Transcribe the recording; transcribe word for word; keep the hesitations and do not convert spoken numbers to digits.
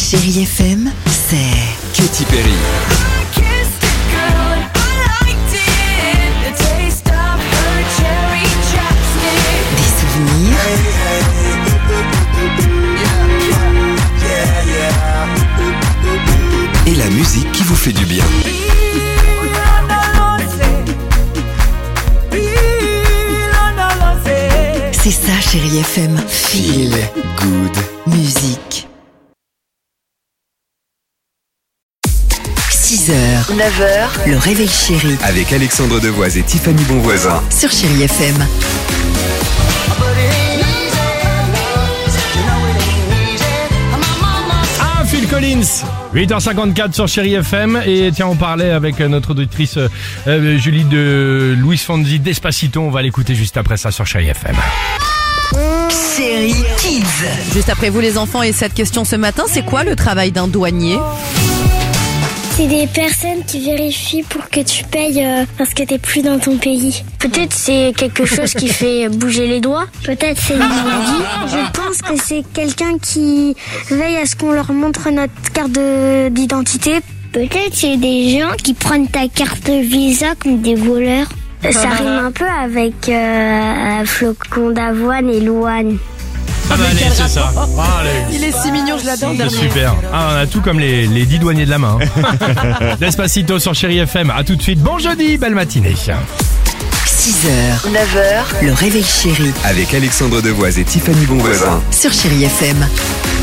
Chérie F M, c'est Katy Perry. des souvenirs Et la musique qui vous fait du bien. C'est ça, Chérie F M. Feel good. Musique. six heures, neuf heures, le réveil chéri Avec Alexandre Devoise et Tiffany Bonvoisin. sur Chérie F M. Ah, Phil Collins, huit heures cinquante-quatre sur Chérie F M. Et tiens, on parlait avec notre auditrice euh, Julie de Luis Fonsi, Despacito. On va l'écouter juste après ça sur Chérie F M. Chérie Kids. Juste après vous les enfants et cette question ce matin, c'est quoi le travail d'un douanier ? C'est des personnes qui vérifient pour que tu payes euh, parce que t'es plus dans ton pays. Peut-être c'est quelque chose qui fait bouger les doigts. Peut-être c'est une maladie. Je pense que c'est quelqu'un qui veille à ce qu'on leur montre notre carte de- d'identité. Peut-être c'est des gens qui prennent ta carte Visa comme des voleurs. Ça rime un peu avec euh, flocon d'avoine et louane. Ah bah allez, c'est ça. Ah, allez. Il est si mignon, je l'adore. C'est super. Ah, on a tout comme les, les dix douaniers de la main. hein. Despacito sur Chérie F M. À tout de suite. Bon jeudi, belle matinée. six heures, neuf heures, le réveil chéri Avec Alexandre Devoise et Tiffany Bonvoisin. sur Chérie F M.